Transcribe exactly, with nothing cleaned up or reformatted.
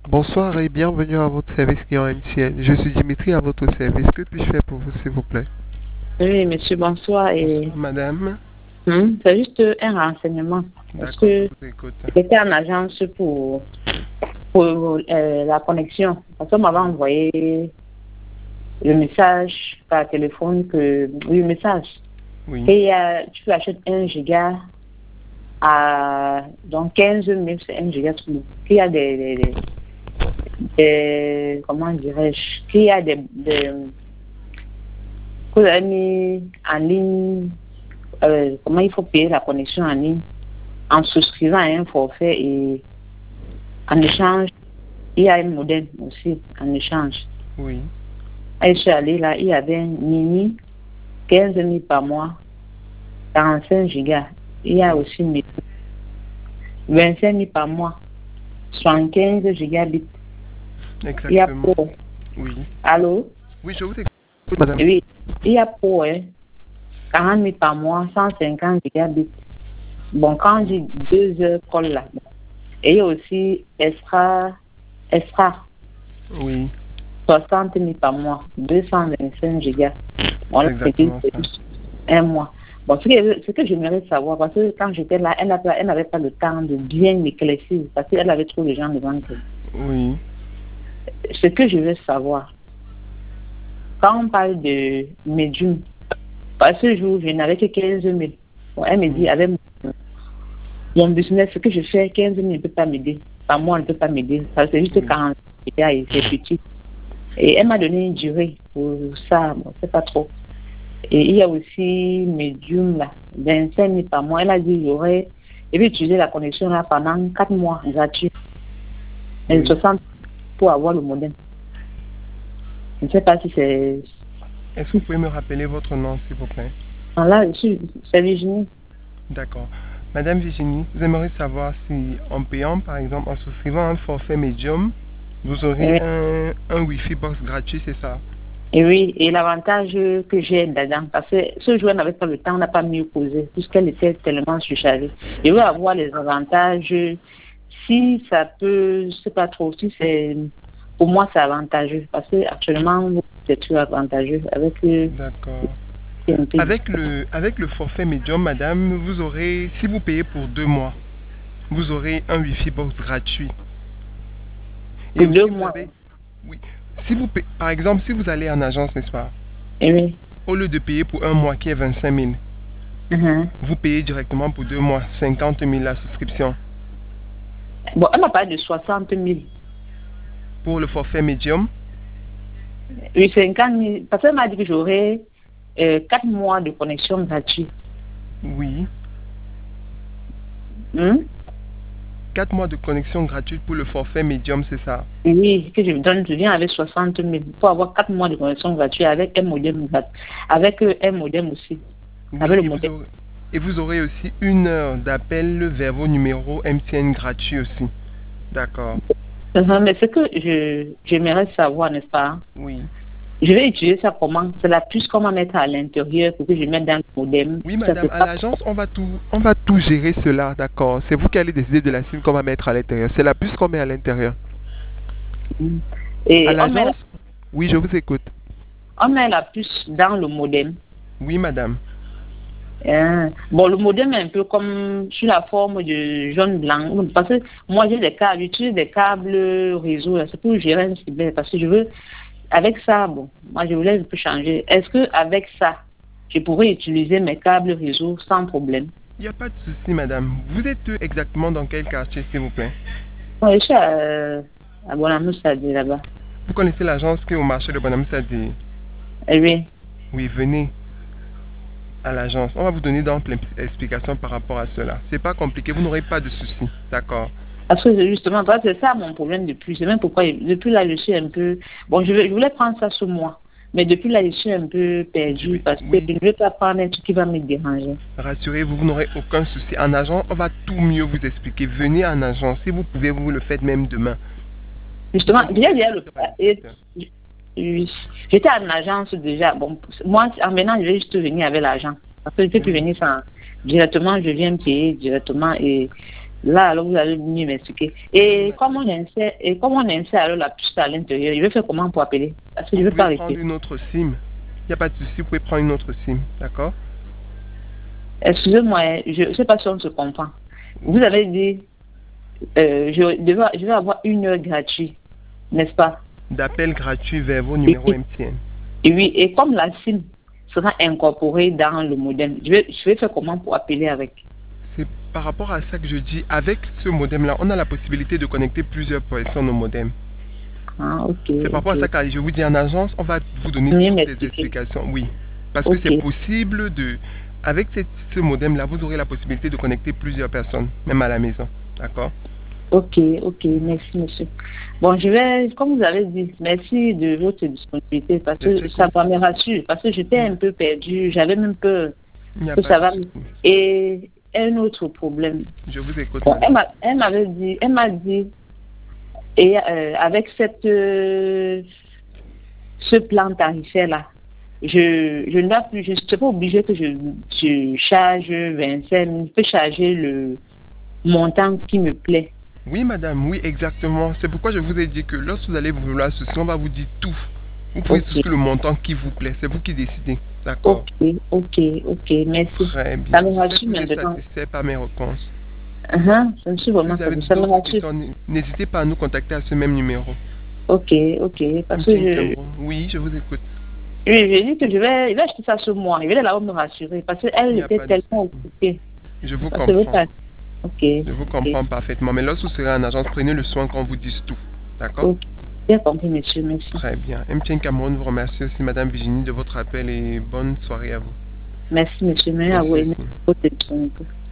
Bonsoir et bienvenue à votre service client M T N. Je suis Dimitri à votre service. Que puis-je faire pour vous, s'il vous plaît? Oui, monsieur, bonsoir. Et Bonsoir, madame. hum, c'est juste un renseignement. Parce D'accord, je que vous écoute. j'étais en agence pour, pour euh, la connexion. Parce qu'on m'avait envoyé le message par téléphone que, oui, le message. Oui, Et euh, tu achètes un giga à donc quinze mille, c'est un giga tout. Qu'il y a des, des, des, des- comment dirais-je, qu'il y a des, des que vous avez mis en ligne, euh, comment il faut payer la connexion en ligne en souscrivant à un forfait et en échange, il y a un modèle aussi en échange. oui. Et je suis allée là, il y avait un mini, quinze mille par mois, quarante-cinq gigas. Il y a aussi mes vingt-cinq mille par mois, soixante-quinze gigabits. Il y a Exactement. pour, Oui. allô? Oui, je vous écoute, madame. Oui, il y a pour hein, quarante mille par mois, cent cinquante gigabits. Bon, quand on dit deux heures call là, et il y a aussi extra, extra. Oui, soixante mille par mois, deux cent vingt-cinq gigas. Bon, c'est là, c'était exactement ça. un mois. Bon, ce que, ce que j'aimerais savoir, parce que quand j'étais là, elle n'avait elle n'avait pas le temps de bien m'éclaircir, parce qu'elle avait trop de gens devant elle. Oui, Ce que je veux savoir, quand on parle de médium, parce que ce jour, je n'avais que quinze mille. Bon, elle me dit, oui, avec mon, mon business, ce que je fais, quinze mille ne peut pas m'aider. Par mois, elle ne peut pas m'aider. Ça, c'est juste oui, quarante gigas et c'est petit. Et elle m'a donné une durée pour ça, bon, c'est pas trop. Et il y a aussi Medium, là, vingt-cinq mille par mois. Elle a dit, j'aurais, je vais utiliser la connexion là pendant quatre mois gratuit. Et oui. soixante pour avoir le modem. Je ne sais pas si c'est. Est-ce que vous pouvez me rappeler votre nom, s'il vous plaît? Ah, là, je suis, c'est Virginie. D'accord. Madame Virginie, vous aimeriez savoir si, en payant, par exemple, en souscrivant un forfait médium, vous aurez Et, un, un Wi-Fi box gratuit, c'est ça? et oui, et l'avantage que j'ai dedans, parce que ce jour, elle n'avait pas le temps, on n'a pas mieux causé, puisqu'elle était tellement surchargée. Je veux avoir les avantages. Si ça peut, je sais pas trop, si c'est, pour moi, c'est avantageux, parce que actuellement, c'est tout avantageux avec le D'accord. T N T. Avec le, avec le forfait médium, madame, vous aurez, si vous payez pour deux mois, vous aurez un Wi-Fi box gratuit. Et Pour deux aussi, vous mois. avez, oui, si vous payez, par exemple, si vous allez en agence, n'est-ce pas, Et oui. au lieu de payer pour un mois qui est vingt-cinq mille, Mhm. vous payez directement pour deux mois, cinquante mille la souscription. Bon, elle m'a parlé de soixante mille. Pour le forfait médium, Oui, cinquante mille. Parce qu'elle m'a dit que j'aurais euh, quatre mois de connexion gratuite. oui, Hmm? quatre mois de connexion gratuite pour le forfait médium, c'est ça. Et oui, que je me donne, je viens avec soixante mille pour avoir quatre mois de connexion gratuite avec un modem, grat- avec euh, un modem aussi. Oui, Avec le et vous modem. aurez, et vous aurez aussi une heure d'appel vers vos numéros M T N gratuit aussi. D'accord. Mhm. Mais ce que je j'aimerais savoir, n'est-ce pas? Oui. Je vais utiliser ça comment? C'est la puce qu'on va mettre à l'intérieur pour que je mette dans le modem. Oui, Ça, madame, c'est à pas. l'agence, on va tout, on va tout gérer cela, d'accord. C'est vous qui allez décider de la SIM qu'on va mettre à l'intérieur. C'est la puce qu'on met à l'intérieur. Hmm. À Et on met, la, l'agence, oui, je vous écoute. on met la puce dans le modem. Oui, madame. Hein. Bon, le modem est un peu comme sur la forme de jaune blanc. Parce que moi, j'ai des câbles, j'utilise des câbles réseau. là. C'est pour gérer un cyber. Parce que je veux, avec ça, bon, moi, je voulais un peu changer. Est-ce que avec ça, je pourrais utiliser mes câbles réseau sans problème? Il n'y a pas de souci, madame. Vous êtes exactement dans quel quartier, s'il vous plaît? Oui, je suis à, à Bonamoussadi, là-bas. Vous connaissez l'agence qui est au marché de Bonamsadi? Eh oui. Oui, venez à l'agence. On va vous donner d'amples explications par rapport à cela. C'est pas compliqué, vous n'aurez pas de soucis. D'accord. Parce que justement, parce que c'est ça mon problème depuis. C'est même pourquoi, depuis là, je suis un peu. Bon, je, vais, je voulais prendre ça sur moi. Mais depuis là, je suis un peu Je perdue vais- parce que Oui, je ne veux pas prendre un truc qui va me déranger. rassurez-vous, vous n'aurez aucun souci. En agence, on va tout mieux vous expliquer. Venez en agence. Si vous pouvez, vous le faites même demain. Vous Justement, pouvez déjà, venir déjà, à le, huit heures à et- dix-sept heures. oui, j'étais en agence déjà. Bon, moi, en venant, je vais juste venir avec l'argent. Parce que je ne peux plus Oui, venir sans. Directement, je viens payer directement et Là, alors, vous allez mieux m'expliquer. Et comment on insère, et comment on insère alors la puce à l'intérieur? Je vais faire comment pour appeler? Parce que je Vous ne veux pas pouvez prendre rester. une autre SIM. Il n'y a pas de souci, vous pouvez prendre une autre SIM. D'accord? Excusez-moi, hein, je ne sais pas si on se comprend. Vous avez dit, euh, je, devais- je vais avoir une heure gratuite, n'est-ce pas? D'appel gratuit vers vos numéros Et, M T N. et oui, et comme la SIM sera incorporée dans le modem, je vais, je vais faire comment pour appeler avec? C'est par rapport à ça que je dis, avec ce modem-là, on a la possibilité de connecter plusieurs personnes au modem. Ah, ok, C'est par rapport à ok. ça que je vous dis en agence, on va vous donner Mieux toutes les m'expliquer. explications. Oui, parce que Ok, c'est possible de... Avec cette- ce modem-là, vous aurez la possibilité de connecter plusieurs personnes, même à la maison. D'accord? ok, ok, merci monsieur. Bon, je vais, comme vous avez dit, merci de votre disponibilité parce Je que sais que ça me rassure, parce que j'étais un peu perdue, j'avais même peur il n'y a que pas ça de va. souci. Et un autre problème. Je vous écoute, Bon, elle madame. m'a- elle m'avait dit, elle m'a dit, et euh, avec cette, euh, ce plan tarifaire-là, je, je ne dois plus, je ne suis pas obligée que je, je charge vingt-cinq mille, je peux charger le montant qui me plaît. Oui, madame, oui, exactement. C'est pourquoi je vous ai dit que lorsque vous allez vouloir ceci, on va vous dire tout. Vous pouvez Ok, souscrire le montant qui vous plaît. C'est vous qui décidez. D'accord? ok, ok, ok, merci. Très Ça bien. me J'espère que rassure vous êtes maintenant. satisfait par mes réponses. Uh-huh, je me suis Si vraiment vous avez satisfaite. Ça me d'autres rassure. questions, n'hésitez pas à nous contacter à ce même numéro. Ok, ok, parce que M T N je, Cameroun. Oui, je vous écoute. je, je dis que je vais, je vais acheter ça ce mois. Je vais là-bas me rassurer parce Il qu'elle n'y a était pas de tellement souci. occupée. Je vous Parce que je veux comprends. pas. Ok, Je vous ok, comprends parfaitement. Mais lorsque vous serez en agence, prenez le soin qu'on vous dise tout. D'accord? ok. Bien compris, monsieur, merci. Très bien. M T N Cameroun vous remercie aussi, Madame Virginie, de votre appel et bonne soirée à vous. Merci, monsieur, mais à vous Merci et aussi. merci pour votre disponibilité.